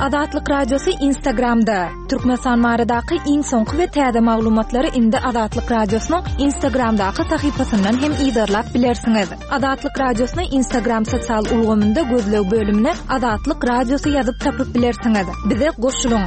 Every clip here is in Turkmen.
Adatlyk radiosu Instagramda. Türkmenistan maradaky iň soňky we täze maglumatlary indi Adatlyk radiosynyň Instagramdaky sahypasyndan hem ýydarlap bilersiňiz. Adatlyk radiosynyň Instagram sosial ulgamynda gözleg bölümine Adatlyk radiosu ýazyp tapyp bilersiňiz. Bize goşulyň.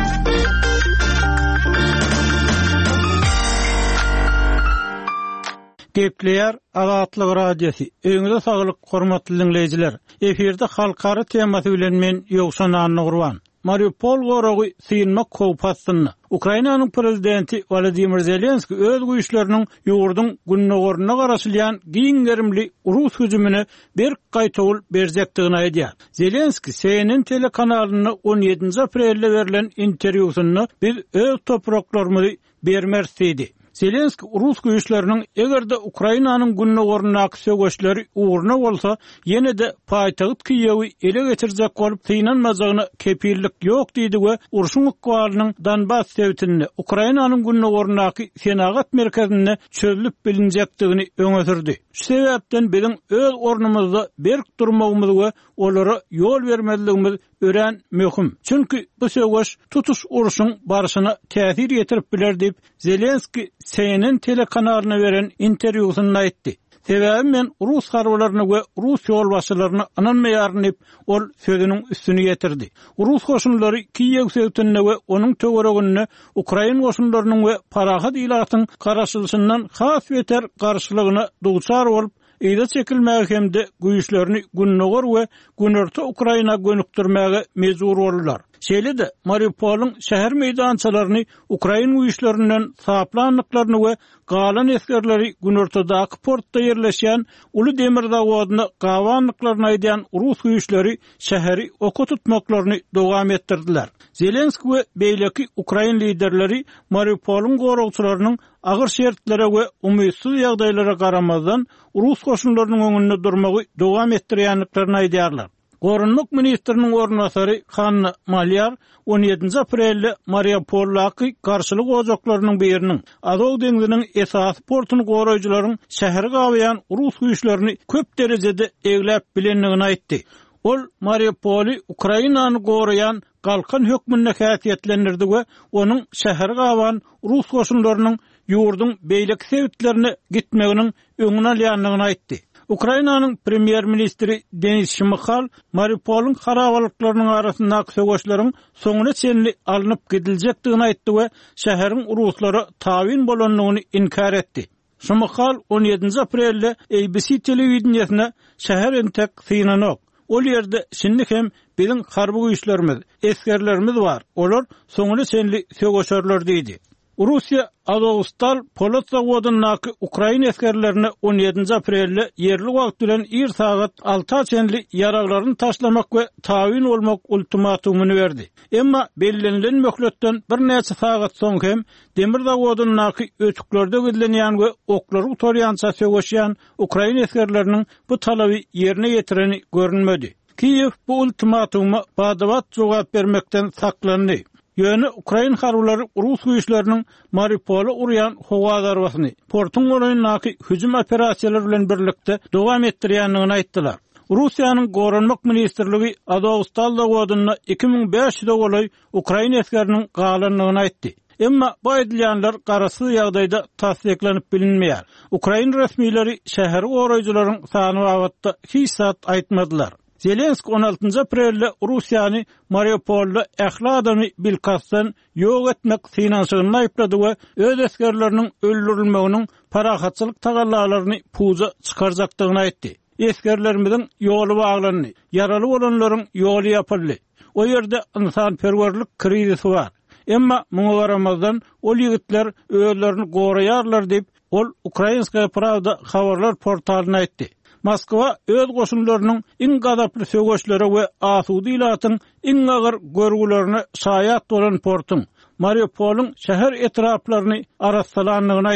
Gepleýär Adatlyk radiosu. Öňüňizde saglyk, hormatly dinleýijiler. Eferde halkara temasy bilen men Ýogşan Anugurwan. Mariupol gorogy synmak kopasyny. Ukrainanyň prezidenti Volodymyr Zelenski öz güýçleriniň ýurdun günnägoruna garaşylýan giňgerimli Rus hüjümine bir gaýtawl berjekdigini aýdýar. Zelenski CNN telekanalyna 17 aprelde berilen interwýusyny biz öz topraklarymyzy bermez dedi. Zelenski Rus güýçleriniň egerde Ukrainanyň günnägoruna söýüşleri uğruna bolsa, ýene de paýtagyt Kiýewi ele geçirjek bolup tynanmajagyna kepillik ýok diýdi we urşuň ukwalynyň Donbass sewtini Ukrainanyň günnägorunaky senagat merkezine çözülüp bilinjekdigini öňe sürdi. Şu sebäpden biziň öz ornumyzda berk durmagymyz we olara ýol bermezligimiz ören möhüm. Çünki bu söýüş tutuş uruşyň barşyna täsir ýetirip biler diýip Zelenski CNN telekanalyna beren interwýusynda aýtdy. Sebäbi men Rus harbylaryny we Rus ýolbaşçylaryny ananmaýaryn ol sözüniň üstüni ýetirdi. Rus goşunlary Kiýew sewtine we onuň töweregine Ukraina goşunlarynyň we parahat ilatyň garaşylşyndan has beter garşylygyna duçar bolup ýa-da çekilmäge hemde güýçlerini günnägor we günörtü Ukraina gönükdirmäge mejbur boldular. Şeýle de Mariupolyň şäher meýdançalaryny Ukraina güýçlerinden saplanlyklaryny we galan eskerleri günörtüdäki portda ýerleşýän uly demir zawodyny gawanlyklaryny aýdýan Rus güýçleri şäheri oka tutmaklaryny dowam etdirdiler. Zelenski we beýleki Ukraina liderleri Mariupolyň goragçylarynyň agyr şertlere we umytsyz ýagdaýlara garamazdan Rus goşunlarynyň öňünde durmagy dowam etdirýänliklaryny aýdýarlar. Gorunluk ministriniň ornasary Hanna Malyar 17 aprelde Mariupollaky garşylyk ojaklarynyň biriniň Azov deňiziniň esas portuny goraýjylaryň şäheri gawaýan Rus güýçlerini köp derejede egläp bilenligini aýtdy. Ol Mariupoli Ukrainany goraýan galkan hökmüne häsiýetlendirdi we onuň şäheri gawan Rus goşunlarynyň ýurdun beýleki sewtlerine gitmeginiň öňüne alýanlygyny aýtdy. Ukrainanyň premier ministri Denis Shmyhal Mariupolyň harabalyklarynyň arasyndaky söýüşleriň soňuna çenli alınıp gidiljakdygyny aýtdy we şäheriň Ruslara tawin bolanlygyny inkar etdi. Shmyhal 17 aprelde ABC telewizionyna şäher entek synanok. Ol ýerde şimdi hem biziň harby güýçlerimiz, eskerlerimiz bar. Olar soňuna çenli söýüşerler diýdi. Russiya Azovstal polat zawodynyň Ukraina eskerlerine 17 aprelde yerli wagt bilen 1 saat 6 çenli ýaraglaryny taşlamak we tawin bolmak ultimatumyny berdi. Emma bellenlen möhletden bir näçe saat soň hem demir zawodynyň ötüklerde gidilenýän we oklary utorýança söýüşýän Ukraina eskerleriniň bu talaby ýerine ýetireni görünmedi. Kiýew bu ultimatumy badawat jogap bermekden saklandy. Ýöne Ukraina harbylary Rus güýçleriniň Mariupoly urýan howa darbasyny portun goraýynaky hüjüm operasiýalary bilen birlikde dowam etdirýänligini aýtdylar. Russiýanyň Gorunluk ministrligi Azovstal zawodyna 2500 golay Ukraina eskeriniň galanlygyny aýtdy. Emma bu aýdylýanlar garaşsyz ýagdaýda tasdiklenip bilinmeýär. Ukraina resmiýetleri şäheri goraýjylaryň sany wagtda hiç zat aýtmadylar. Zelenski 16 aprelde Russiýany Mariupolda ähli adamy bilkasdan ýok etmek synanşygyny aýplady we öz eskerleriniň öldürilmeginiň parahatçylyk tagallalaryny puza çykarjakdygyny aýtdy. Eskerlerimiziň ýoly baglandy, yaraly bolanlaryň ýoly ýapyldy. O ýerde insanperwerlik krizisi bar. Emma muňa garamazdan ol ýigitler özlerini goraýarlar diýip ol Ukrainskaya Pravda habarlar portalyna aýtdy. Moskwa öz goşunlarynyň iň gadaply söýüşleri we asudy ilatyň iň agyr görgülerini şaýat bolan portun Mariupolyň şäher etraplaryny arassalanlygyny aýtdy.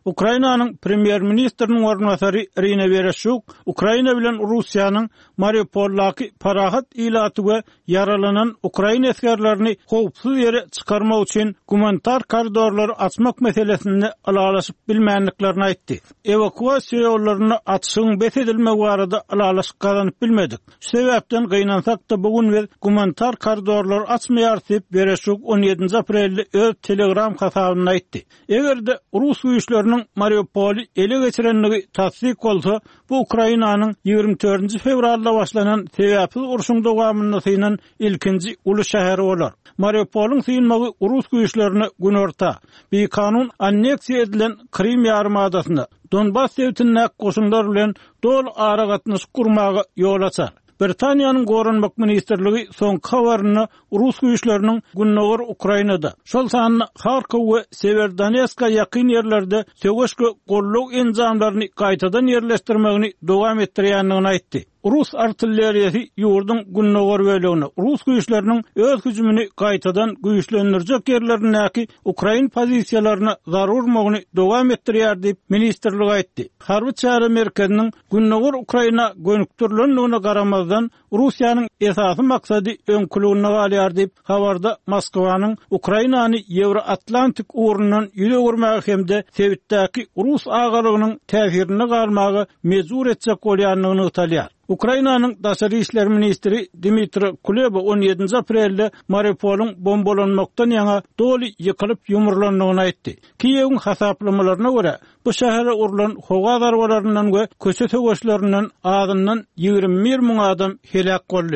Ukrainanyň premier ministriniň ornatary Irina Vereshchuk, Ukraina bilen Russiýanyň Mariupoldaky parahat ilaty we yaralanan Ukraina eskerlerini howpsuz ýere çykarmak üçin humanitar koridorlary açmak meselesini alalaşyp bilmänliklerini aýtdy. Evakuasiýa ýollaryny açyşyň besedilmegi barada alalaşyk gazanyp bilmedik. Şu sebäpden gynansak da bugun biz humanitar koridorlary açmaýar diýip Vereshchuk 17 aprelde öz Telegram hasabyna aýtdy. Egerde Rus güýçleriniň Mariupol'u ele geçirenligi tasdik bolsa, bu Ukrainanyň 24 fevralda başlanan sebäpsiz uruşyň dowamyndasynyň ilkinji uly şäheri bolar. Mariupol'un sığınmagy Rus güýçlerini gün orta bir kanun anneksiýa edilen Krim ýarymadasyna Donbas dewletine goşunlar bilen dol ara gatnaşyk gurmagy ýol açar. Britaniýanyň Gorunmak ministrligi soňky habaryny Rus güýçleriniň günnäger Ukrainada, şol sanyny Harkov we Severodonetska ýakyn ýerlerde söwüşke golluk enjamlaryny gaýtadan ýerleşdirmegini dowam etdirýändigini aýtdy. Rus artilleriýasy ýurdun günnäger bölegine Rus güýçleriniň öz hüjümini gaýtadan güýçlendirjek ýerlerindäki Ukrain pozisiýalaryna zarurmagyny dowam etdirýär diýip ministrlik aýtdy. Harby çara merkeziniň günnäger Ukraina gönükdirlendigine garamazdan Russiýanyň esasy maksady öňkülügine galýar diýip habarda Moskwanyň Ukrainany Ýewroatlantik ugrundan ýüregürmäge hemde Sewitdäki Rus agalygynyň täsirine galmagy mezur etjek bolýanlygyny ýytalýar. Ukrainanyň daşary işler ministri Dmitry Kuleba 17 aprelde Mariupol'un bombalanmaktan ýaňa doly ýykylyp ýumurlandygyny aýtdy. Kiýewiň hasaplamalarına görä, bu şähere urulan howa zarbalaryndan we köçe töweşlerinden adyndan 21 000 adam helak boldy.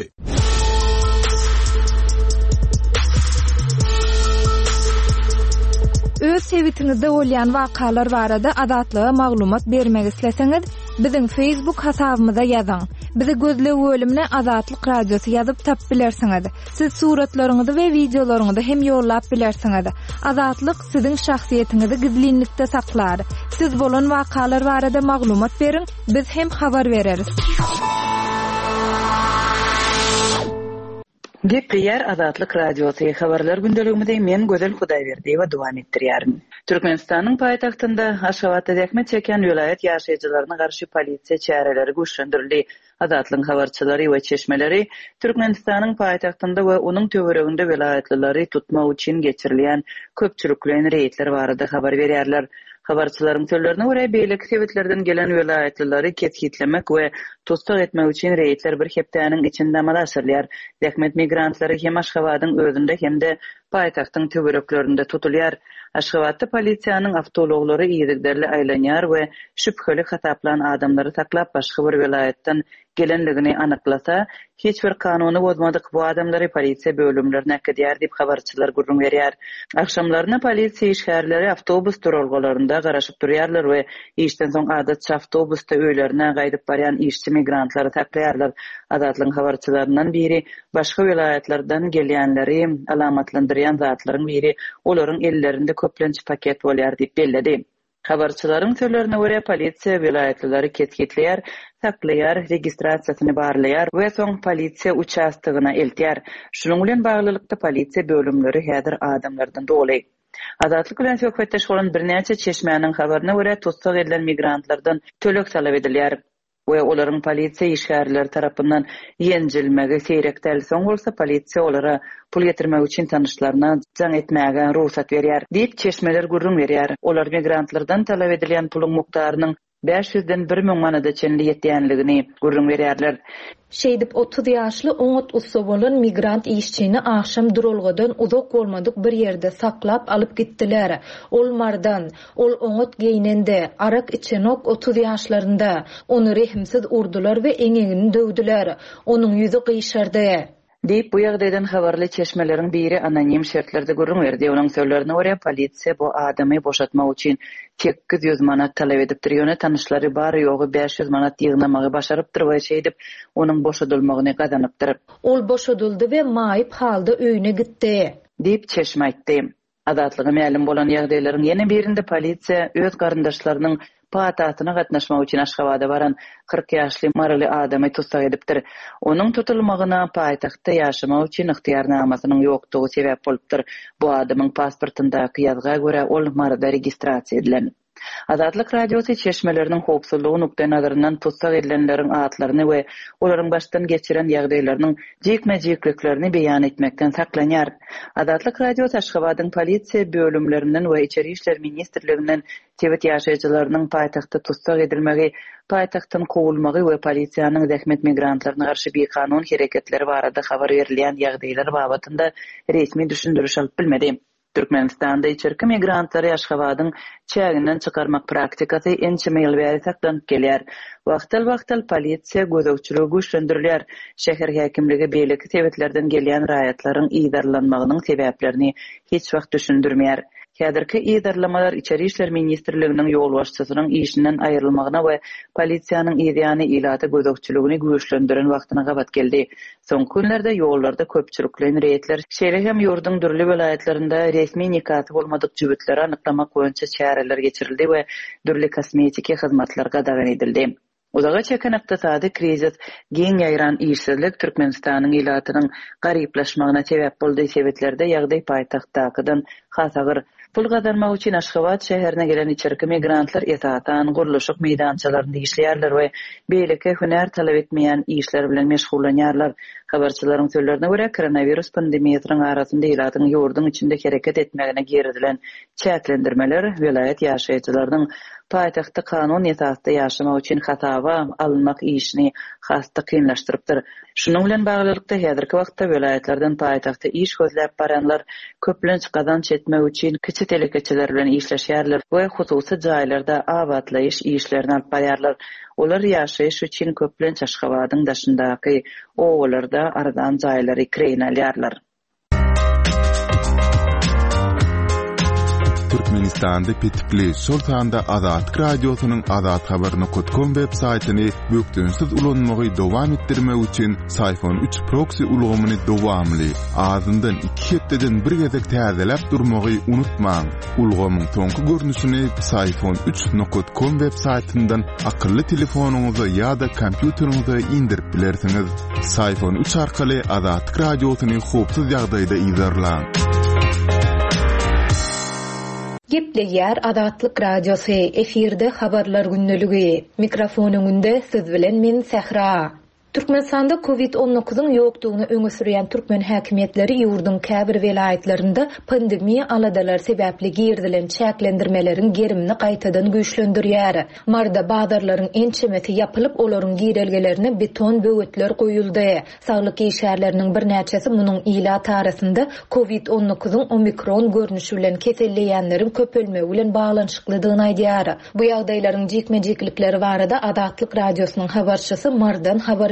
Öz sewitingizde bolýan wakalar barada adatlyga maglumat bermek isleseňiz, biziň Facebook hasabymyza ýazyň. Bizi gözlep bölümine Azatlyk Radiosu ýazyp tap bilersiňiz. Siz suratlaryňyzy we videolaryňyzy hem ýollap bilersiňiz. Azatlyk siziň şahsiýetiňizi gizlinlikde saklar. Siz bolan wakalar barada maglumat beriň, biz hem habar bereriz. Gepleýär Azatlyk Radiosu habarlar gündeligimizde men Gözel Hudaýberdiýewa dowam etdirýärim. Türkmenistanyň paýtagtynda Aşgabatda däkmet çeken vilayet ýaşaýjylaryna garşy polisiýa çäreleri güýçlendirildi. Azatlyk habarçylary we çeşmeleri Türkmenistanyň paýtagtynda we onuň töwereginde vilayetlilary tutmak üçin geçirilýän köpçüliklen reýtler barada habar berýärler. Habarçylaryň sözlerine görä, beýleki sebäplerden gelen vilayetlilary ketgitlemek we tutsak etmek üçin reýtler bir hepdäniň içinde amallaşyrlar. Däkmet migrantlary hem Aşgabatyň özünde hem de paýtagtyň töwereklerinde tutulýar. Aşgabatda polisiýanyň awtologlary ýygyderli aýlanýar we şüpheli hataplan adamlary taklap başga bir vilayetden gelenligini anyklasa, hiç bir kanuny bozmadyk bu adamlary polisiýa bölümlerine akdýar diýip habarçylar gurrun berýär. Akşamlaryna polisiýa işgärleri awtobus duralgalarynda garaşyp durýarlar we işden soň adatça awtobusda öýlerine gaýdyp barýan işçi migrantlary taklaýarlar. Azatlyk habarçylaryndan biri başga vilayetlerden gelýänleri alamatlandyrýan zatlaryň biri olaryň ellerinde köplençi paket bolýar diýip bellädi. Habarçylaryň sözlerine görä, polisiýa vilayetlileri ketgitleýär, saklaýar, registrasiýasyny barlaýar we soň polisiýa uçastygyna eltýär. Şunuň bilen baglylykda polisiýa bölümleri häzir adamlardan doly. Azatlyk bilen söhbetdeş bolan birnäçe çeşmäniň habaryna görä, tutsak edilen migrantlardan tölek talap edilýär we olaryň polisiýa işgärleri tarapyndan ýenjilmegi seýrekdäl soň bolsa polisiýa olara pul getirmek üçin tanışlaryna jaň etmäge ruhsat berýär diýip çeşmeler gurrun berýär. Olar migrantlardan talap edilýän puluň mukdarynyň 500-den 1000 manadaçyn ýetýänligini gurrun berýärler. Şeýdip 30 ýaşly oňat ussa bolan migrant işçini akşam durulgadan uzak bolmadyk bir ýerde saklap alyp gitdiler. Ol mardan, ol oňat geýnende, arak içenok 30 ýaşlarynda. Onu rehimsiz urdular we eňegini döwdüler. Onuň ýüzi gyşardy. Deyip bu ýagdaýdan habarly çeşmeleriň biri anonim şertlerde gurrun berdi. Onuň sözlerine görä, polisiýa bu adamy boşatmak üçin 800 manat talap edipdir. Ýöne tanışlary bary ýogy 500 manat ýygnamagy başarypdyr we şeýdip onuň boşadylmagyny gazanypdyr. Ol boşadyldy we maýyp halda öýüne gitdi diýip çeşme aýtdy. Azatlyga ma'lum bolan ýagdaýlaryň ýene birinde polisiýa öz garyndaşlarynyň paýtagyna gatnaşmak üçin Aşgabada baran 40 ýaşly maraly adamy tutsak edipdir. Onuň tutulmagyna paýtagtda ýaşamak üçin ygtyýarnamasynyň ýokdugy sebäp bolupdyr. Bu adamyň pasportyndaky ýazga görä ol marada registrasiýa edilen. Azatlyk radiosu çeşmelerinin howpsuzlygy nukta nazarından tutsak edilenlerin atlaryny we olaryň başdan geçiren ýagdaýlarynyň jekme-jekliklerini beýan etmekden saklanýar. Azatlyk radiosu Aşgabatyň polisiýa bölümlerinden we Içeri işler ministrliginden tebet ýaşaýjylarynyň paýtagtda tutsak edilmegi, paýtagtdan kowulmagy we polisiýanyň zähmet migrantlaryna garşy bekanun hereketleri barada habar berilýän ýagdaýlar babatynda resmi düşündürüş alyp bilmedi. Türkmenistanda içerki migrantları Aşgabatyň çäginden çykarmak praktikasy ençe meýil saklanyp gelýär. Wagtal polisiýa gözegçiligi güçlendirilýär. Şäher häkimligi beýleki sebäplerden gelýän raýatlaryň iýdarlanmagynyň sebäplerini hiç wagt düşündirmeýär. Häzirki iýdarlamalar Içeri işler ministrliginiň ýol başçysynyň işinden aýrylmagyna we polisiýanyň ýa-da ilaty gözegçiligini güçlendiren wagtyna gabat geldi. Soňky günlerde ýollarda köpçüliklen reýetler, şeýle hem ýurduň dürli welaýatlarynda resmi nikaty bolmadyk jübütleri anyklamak boýunça çäreler geçirildi we dürli kosmetiki hyzmatlar gadagan edildi. Uzağa çeken ykdysady krizis, geň ýaýran işsizlik Türkmenistanyň ilatynyň garyplaşmagyna sebäp boldy. Sebäplerde ýagdaý paýtagtdakydan hasagyr. Pul gazanmak üçin Aşgabat şäherine gelen içerki migrantlar etatan guruluşyk meýdançalarynda işleýärler we beýleki hüner talap etmeýän işler bilen meşgullanýarlar. Habarçylaryň sözlerine görä, koronavirus pandemiýasynyň arasynda ilatyň ýurduň içinde hereket etmegine geridilen çäklendirmeler welaýat ýaşaýjylarynyň paýtagtda kanun ýetagda ýaşamak üçin hatawa alınmak işini hasda kynlaşdyrypdyr. Şunuň bilen baglykda häzirki wagtda welaýatlardan paýtagta iş gözläp baranlar köplenç gazanç etmek üçin kiçik telekeçiler bilen işleşýärler we hususy jaýlarda abadlaýyş işlerini alyp barýarlar. Olar ýaşaýyş üçin köplenç Aşgabatyň daşyndaky owalarda aradan jaýlary kirýärler. Türkmenistanda petipli Sultanda Azatlyk radiosynyň azathabaryny.com web saýtyny bökdünsiz ulanmagy dowam etdirmek üçin Sayfon 3 proxy ulgamyny dowamly azyndan 2 hepdeden bir gezek täzeläp durmagy unutmaň. Ulgamyň soňky görnüşini sayfon3.com web saýtyndan akylly telefonuňyza ýa-da kompýuteriňize indirip bilersiňiz. Sayfon 3 arkaly Azatlyk radiosyny howpsuz ýagdaýda izlerläň. Gepleýär Azatlyk radiosu efirde habarlar günneligi. Mikrofonuňda siz bilen men Sehra. Türkmenistanda COVID-19'ın ýokdugyny öňe sürýän türkmen häkimetleri ýurdun käbir welaýatlarynda pandemiýa aladalar sebäpli girdilen çäklendirmeleriň gerimini gaýtadan güýçlendirýär. Marda bazarlaryň ençemeti ýapylyp olaryň girelgelerine beton böwetler goýuldy. Saglyk işgärleriniň bir näçesi munyň ilat arasynda COVID-19'ın omikron görnüşi bilen keselleýänleriň köpelmegi bilen baglanyşyklydygyny aýdýar. Bu ýagdaýlaryň jekme-jeklikleri barada Azatlyk radiosynyň habarçysy Mardan habar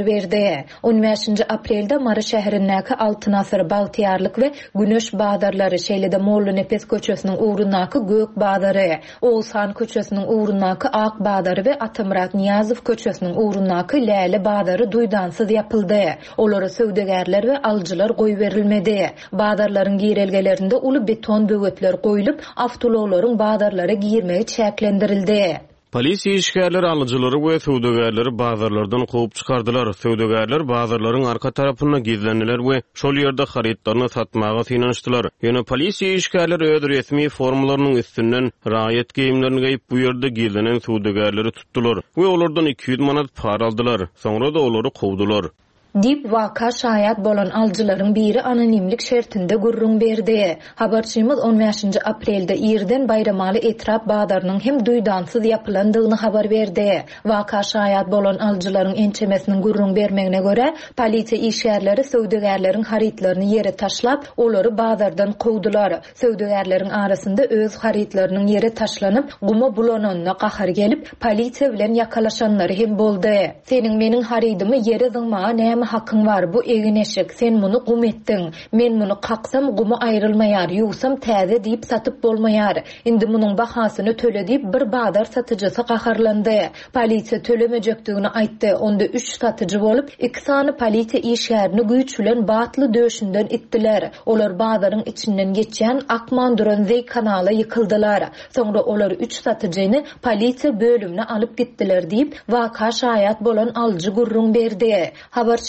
15 aprelde Mara şäherindäki Altynasır Baltyarlyk we Güneş bazarlary şeýlede Mollu Nepes köçesiniň uğrundaky Gök bazary, Oğuzhan köçesiniň uğrundaky Ak bazary we Atamrat Niyazow köçesiniň uğrundaky Läle bazary duýdansyz ýapyldy. Olara söwdegärler we aljylar goý berilmedi. Bazarlaryň girelgelerinde uly beton böwetler goýulyp, awtologlaryň bazarlara girmegi çäklendirildi. Polisiýa işgärleri alyjylary we söwdegärleri bazarlardan goýup çykardylar. Söwdegärler bazarlaryň arka tarapyna gizlendiler we şol ýerde haritlaryny satmaga synanyşdylar. Ýöne polisiýa işgärleri öz resmi formalarynyň üstünden raýat geyimlerini gaýyp bu ýerde gizlenen söwdegärleri tutdular we olardan 200 manat para aldylar. Soňra da olary kowdular. Dip waka şaýat bolan aljylaryň biri anonimlik şertinde gurrun berdi. Habarçymyz 15 aprelde ýerden Bayramaly etrap bazarynyň hem duýdansyz ýapylandygyny habar berdi. Waka şaýat bolan aljylaryň ençemesiniň gurrun bermegine görä, polisiýa işgärleri söwdegärleriň haritlaryny ýere taşlap, olary bazardan kowdular. Söwdegärleriň arasynda öz haritlarynyň ýere taşlanyp, guma bulananyna gahar gelip, polisiýa bilen ýakalaşanlary hem boldy. Seniň meniň haritymy ýere zyňmaga näme hakyň var, bu egineşik, sen muny gum etdiň. Men muny qaksam gumy aýrylmaýar, ýugsam täze diýip satyp bolmaýar. Indi munyň bahasyny töle diýip bir bazar satyjysy gaharlandy. Polisiýa tölemejekdigini aýtdy. Onda 3 satyjy bolup, 2 sany polisiýa işgärini güýç bilen batly döşünden itdiler. Olar bazaryň içinden geçýän Akmanduran-Zey kanala ýykyldylar. Soňra olar 3 satyjyny polisiýa bölümine alyp gitdiler diýip waka şaýat bolan aljy gurrun berdi. Habarçy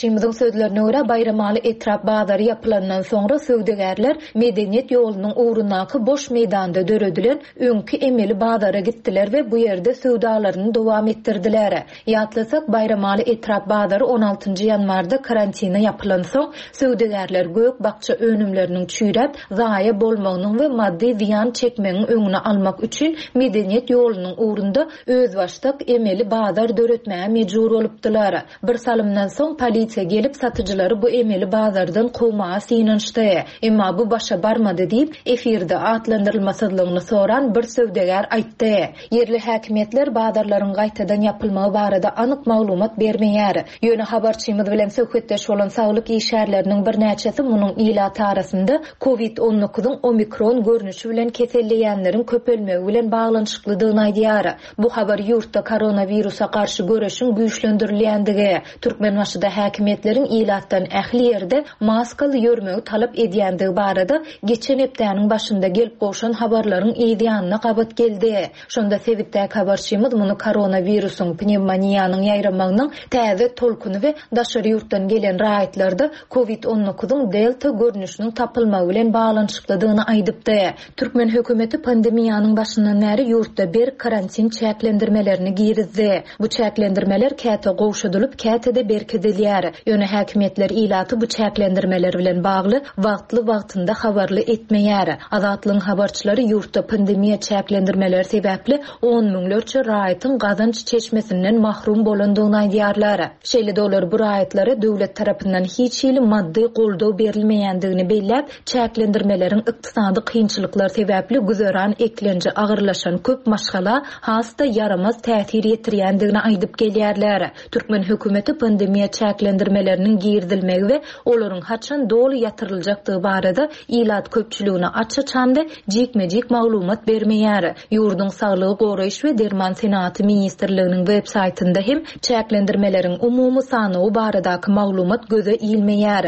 Şymyzyň sözlerine görä bayramaly etrap bazary yapylandan soňra söwdegärler medeniyet ýolunyň uğrundaky boş meýdanda döredilen öňki emeli bazara gitdiler we bu ýerde söwdalaryny dowam etdirdiler. Ýatlasak bayramaly etrap bazary 16-njy ýanwarda karantina yapylan soň söwdegärler gök bakça önümleriniň çüýräp zaýa bolmagynyň we maddi ziýan çekmegiň öňüne almak üçin medeniyet ýolunyň uğrunda öz başdak emeli bazar döretmäge mejbur bolupdylar. Bir salymdan soň polisiýa gelip satyjylary bu emeli bazardan gowmaga synanşdy. Emma bu başa barmady diýip efirde atlandyrylmasylygyny soran bir söwdegär aýtdy. Yerli häkimetler bazarlaryň gaýtadan yapylmagy barada anyk maglumat bermeýär. Ýöne habarçymyz bilen söhbetdeş bolan saglyk işgärleriniň bir näçesi munyň ilaty arasynda COVID-19-nyň omikron görnüşi bilen keselleýänleriň köpelmegi bilen baglanşyklydygyny aýdýar. Bu habar ýurtda koronawirusa garşy göreşiň güýçlendirilýändigi, Türkmenbaşyda häkimetleriň ilatdan ähli ýerde maskaly ýörmegi talap edýändigi barada geçen hepdäniň başynda gelip goşan habarlaryň ýediýanyna gabat geldi. Şonda sebitde habarçymyz muny koronawirusyň pnevmoniýanyň ýaýramagynyň täze tolkuny we daşary ýurtdan gelen raýatlarda COVID-19-nyň delta görnüşiniň tapylmagy bilen baglanşyklydygyny aýdypdy. Türkmen hökümeti pandemiýanyň başyndan bäri ýurtda bir karantin çäklendirmelerini girizdi. Bu çäklendirmeler käte gowşudylyp käte-de berkidilýär. Ýöne häkimetler ilaty bu çäklendirmeler bilen bagly wagtly wagtynda habarly etmeýär. Azatlyň habarçylary ýurtda pandemiýa çäklendirmeleri sebäpli 10 miňlerçe raýatyň gazanç çeşmesinden mahrum bolandygyny aýdýarlar. Şeýle dolar bu raýatlary döwlet tarapyndan hiç ýyly maddi goldaw berilmeýändigini belläp, çäklendirmeleriň ykdysady kynçylyklar sebäpli güzeran eklenji agyrlaşan köp maşgala hasta yaramaz täsir ýetirýändigini aýdyp gelýärler. Türkmen hökümeti pandemiýa çäklendirmeleriniň girdilmegi we olaryň haçan dolu ýatyryljakdygy barada ilat köpçüligine açyçanda jikmejik maglumat bermeýär. Ýurdun saglygy goraýyş we derman senaty ministrliginiň web saytynda hem çäklendirmeleriň umumy sany baradaky maglumat göze ilmeýär.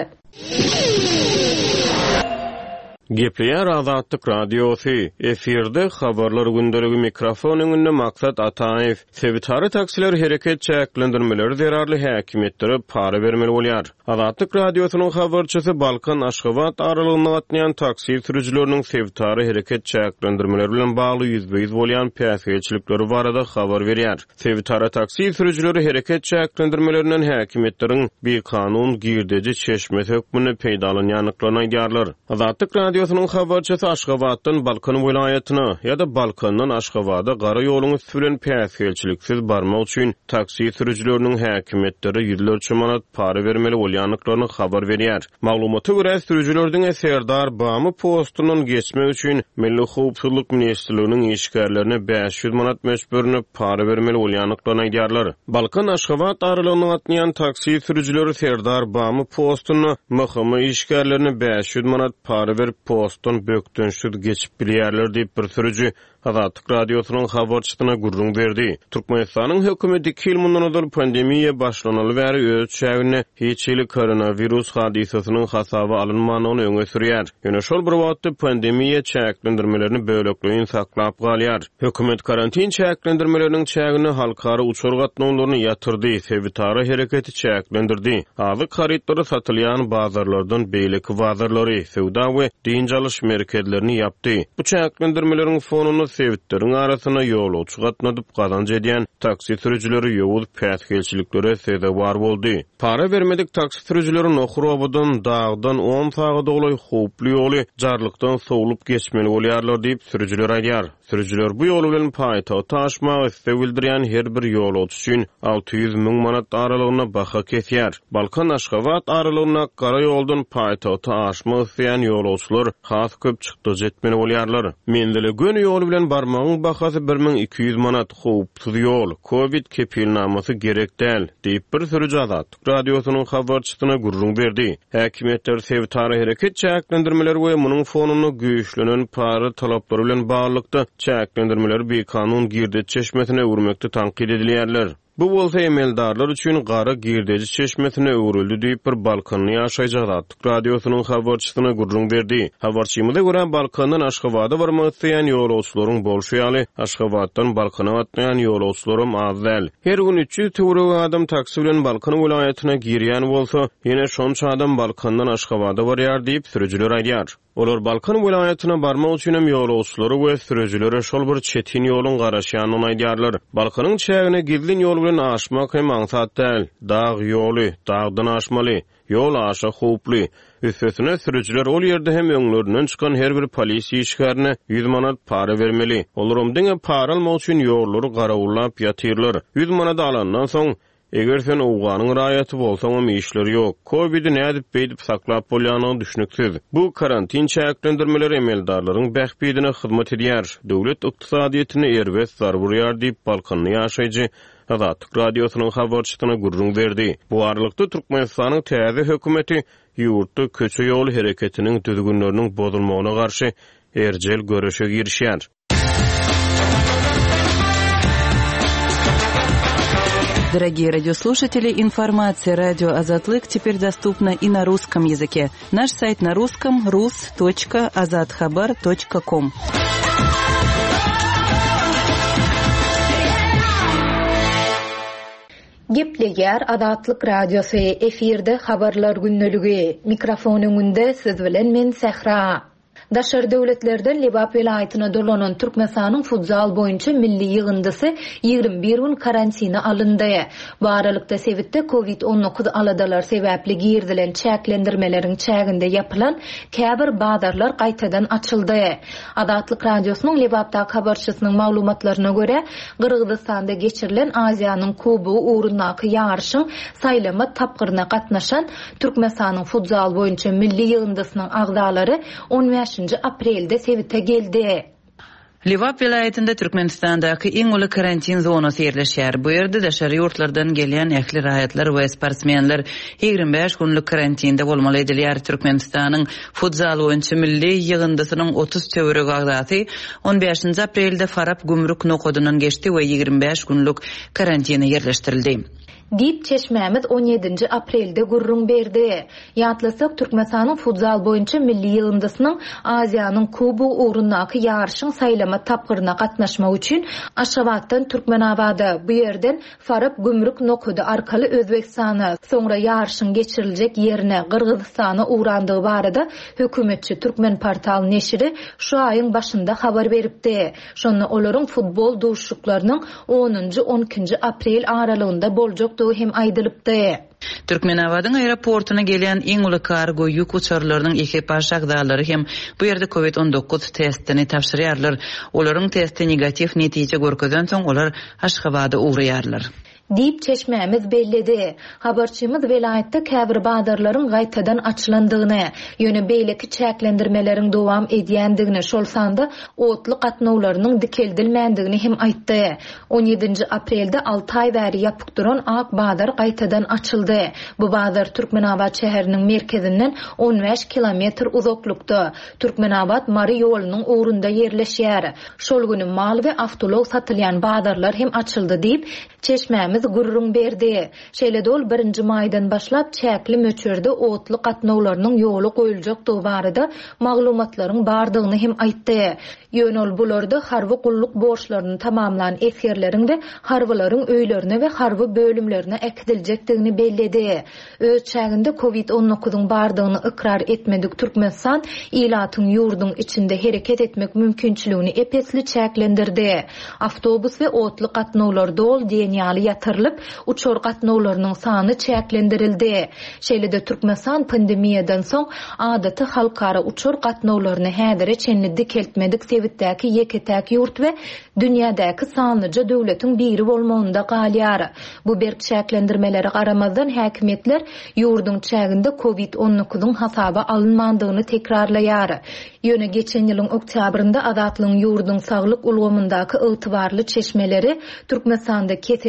Gepleýär Azatlyk Radiosy. Efirde habarlar gündeligi mikrofon öňünde Maksat Ataew. Sebitary taksiler hereket çäklendirmeleri zerarly häkimetlere para bermeli bolýar. Azatlyk Radiosynyň habarçysy Balkan Aşgabat aralygyny gatnaýan taksi sürüjileriniň sebitary hereket çäklendirmeleri bilen bagly ýüzbeýiz bolýan päsgeçilikleri barada habar berýär. Sebitary taksi sürüjileri hereket çäklendirmelerinden häkimetleriň bir kanun girdeji çeşmesi hökmüne peýdalanýanlyklaryny aýdýarlar. Azatlyk Radiosynyň habarçysy Aşgabatdan Balkan vilayatyna ýa-da Balkandan Aşgabada gara ýoluň üstünden päsgeçiliksiz barmak üçin taksi sürüjileriniň häkimetleri ýyllarça manat para bermeli bolýanlyklaryny habar berýär. Maglumata görä sürüjilerden Serdar Bamy postundan geçmek üçin Milli Howpsuzlyk Ministrliginiň işgärlerine 500 manat meşberini para bermeli bolýanlyklaryny aýdýarlar. Balkan Aşgabat aralygyny gatnaýan taksi sürüjileri Serdar Bamy postuny MHM işgärlerine 500 manat para berip postun bökdünşüd geçip bilýärler diýip bir sürüji Azatlyk Radiosynyň habarçysyna gurrun berdi. Türkmenistanyň hökümeti 2 ýyl mundan pandemiýa başlanaly bäri öz şäherine hiç ýyly koronavirus hadisasynyň hasaby alynmanyny öňe sürýär. Ýöne şol bir wagtda pandemiýa çäklendirmelerini bölegleýin saklap galýar. Hökümet karantin çäklendirmeleriniň çägini halkara uçur gatnawlaryny ýatyrdy, sebitary hereketi çäklendirdi. Azyk harytlary satylýan bazarlardan beýleki bazarlary, sewda we dinç alyş merkezlerini yapdy. Bu çäklendirmeleriň fonuny sebitlerin arasyna ýolçy gatnadyp gazanç edýän taksi sürüjileri ýowul päsgeçiliklere sebäp boldy. Para bermedik taksi sürüjileri Nohrobadan dağdan 10 sagat doly howply ýoly jarlykdan sowulup geçmeli bolýarlar diýip sürüjiler aýdýar. Sürüjiler bu ýol bilen paýtagta aşmagy istegildirýän her bir ýolçy üçin 600 000 manat aralygyna baha kesýär. Balkan Aşgabat aralygyna gara ýoldan paýtagta aşmagy isleýän ýolçylar has köp çykdy jetmeli bolýarlar. Mendele gün ýol bilen barmagyň bahasy 1200 manat howpsuz ýol, Covid kepilnamasy gerek däl diýip bir sürüji Azatlyk Radiosynyň habarçysyna gurrun berdi. Häkimetler sebitary hereket çäklendirmeleri we munyň fonuny güýçlenen para talaplary bilen baglykda çäklendirmeleri bir kanun girdi çeşmesine urmekde tankid edilýärler. Bu bolsa emeldarlar üçin gara girdeji çeşmesine öwrüldi diýip bir balkony ýaşaýjak radiosynyň habarçysyna gurrun berdi. Habarçymyza görä balkondan Aşgabatda barmak isleýän ýolagçylaryň bolşy ýaly Aşgabatdan balkona atlaýan ýolagçylarym az däl. Her gün 300 töwereg adam taksi bilen balkon welaýatyna girýän bolsa, ýene şonça adam balkondan Aşgabatda barýar diýip sürüjüler aýdýar. Olar balkon welaýatyna barmak üçin hem ýolagçylary we sürüjülere şol bir çetin ýoluň garaşýanyny aýdýarlar. Balkonyň çägine gidilen ýol bilen aşmak hem maňsat däl. Dağ ýoly, dağdan aşmaly, ýol aşa howply. Üstesine sürücüler ol yerde hem öňlerinden çykan her bir polis işgärine 100 manat para bermeli. Olaram diňe para almak üçin ýollary garawullap ýatyrlar. 100 manat alandan soň eger sen owganyň raýaty bolsaň işleri ýok. Covid-i nädip beýdip saklap bolýanyny düşünüksiz. Bu karantin çäklendirmeleri emeldarlaryň bähbidine hyzmat edýär. Döwlet ykdysadyýetyne erbet zarur ýar diýip balkony ýaşaýjy Azatlyk radiosynyň habarçysyna gurrun berdi. Bu aralykda Türkmenistanyň täze hökümeti ýurtda köçe ýol hereketiniň düzgünleriniň bozulmagyna garşy erjel görüşe girişýär. Дорогие радиослушатели, информация «Радио Азатлык» теперь доступна и на русском языке. Наш сайт на русском rus.azatxabar.com. Gepleger Azatlyk radiosu efirde habarlar günneligi. Mikrofon öňünde siz bilen men Sehra. Daşary döwletlerden Lebap welaýatyna dolanan Türkmenistanyň futsal boýunça milli ýygyndysy 21 gün karantina alındy. Bu aralykda sebitde Covid-19 aladalar sebäpli girdilen çäklendirmeleriň çäginde ýapylan käbir bazarlar gaýtadan açyldy. Azatlyk radiosynyň Lebapdaky habarçysynyň maglumatlaryna görä, Kyrgyzstanda geçirilen Aziýanyň Kubu uğrundaky ýarşyň saýlama tapgyryna gatnaşan Türkmenistanyň futsal boýunça milli ýygyndysynyň agzalary 15 aprelde sebite geldi. Lebap vilayetinde Türkmenistan'daki en ulu karantin zonası yerleşýär. Bu yerde daşary ýurtlardan gelýän ähli raýatlar we sportsmenler 25 günlük karantinde bolmaly edilýär. Türkmenistanyň futsal boýunça milli ýygyndysynyň 30 töwereg agdaty 15 aprelde Farap gümrük nokodynyň geçdi we 25 günlük karantina yerleştirildi. Dip çeşmämiz 17 aprelde gurrun berdi. Ýatlasak Türkmenistanyň futsal boýunça milli ýygyndysynyň Aziýanyň Kubu uğrundaky ýarşyň saýlama tapgyryna gatnaşmak üçin Aşgabatdan Türkmenabada bu ýerden Farap gümrük nokody arkaly Özbekistana soňra ýarşyň geçiriljek ýerine Kyrgyzstana uğrandygy barada hökümetçi Türkmen portal neşiri şu aýyň başynda habar beripdi. Şonu olaryň futbol duşuklarynyň 10-12 aprel aralygynda boljak hem aýdylypdy. Türkmenabadyň aeroportuna gelýän iň uly kargo ýük uçarlarynyň ekipaj agdalary hem bu ýerde Covid-19 testini tapşyrýarlar. Olaryň testi negativ netije görkezden soň olar Aşgabatda uğraýarlar. Dip çeşmämiz belledi. Habarçymyz welaýatda käbir bazarlaryň gaýtadan açylandygyny, ýöne beýleki çäklendirmeleriň dowam edýändigini, şol sanda otly gatnawlarynyň dikeldilmändigini hem aýtdy. 17 aprelde 6 aý bäri ýapyk duran ak bazar gaýtadan açyldy. Bu bazar Türkmenabad şäheriniň merkezinden 15 kilometr uzaklykda. Türkmenabad Mary ýolunyň uğrunda ýerleşýär. Şol güni mal we awtolog satylýan bazarlar hem açyldy diýip çeşmämiz gurrun berdi. Şeýle-de 1 maýdan başlap çäkli möçürde otly gatnawlarynyň ýoly goýuljakdygy barada maglumatlaryň bardygyny hem aýtdy. Ýönol bularda harby gulluk borçlaryny tamamlanan eskerleriň de harbylaryň öýlerine we harby bölümlerine ekdiljekdigini belledi. Öz çäginde Covid-19 bardygyny ikrar etmedik Türkmenistan ilatyň ýurduň içinde hereket etmek mümkinçiligini epesli çäklendirdi. Awtobus we otly gatnawlar dol diýenýaly ýatyrylyp, uçar gatnawlarynyň sany çäklendirildi. Şeýle-de Türkmenistan pandemiýadan soň adaty halkara uçar gatnawlaryny häzire çenli dikeltmedik sebitdäki ýeketäk ýurt we dünýädäki sanlyca döwletiň biri bolmagynda galýar. Bu berk çäklendirmeleri garamazdan häkimetler ýurduň çäginde Covid-19 hasaba alınmandygyny tekrarlaýar. Ýöne geçen ýylyň oktýabrynda Azatlyň ýurduň saglyk ulgamyndaky ygtybarly çeşmeleri Türkmenistanda keseliň resmi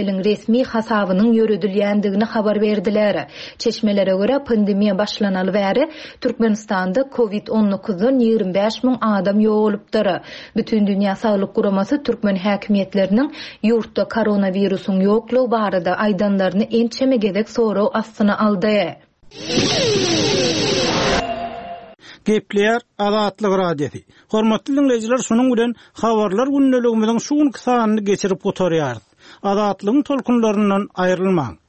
resmi hasabynyň ýöredilýändigini habar berdiler. Çeşmelere göre pandemiýa başlanaly bäri Türkmenistanda COVID-19'dan 25.000 adam ýoğulypdyr. Bütün dünýä saglyk guramasy türkmen häkimiýetleriniň ýurtda koronawirusyň ýoklugy barada aýdanlaryny ençeme gedek soraw astyna aldy. Gepler Azatlyk radiosi. Hormatly dinleyijiler, şunuň bilen habarlar günneligimiziň şu günkü sanyny geçirip oturýar. Azatlygyň tolkunlaryndan aýrylmaň.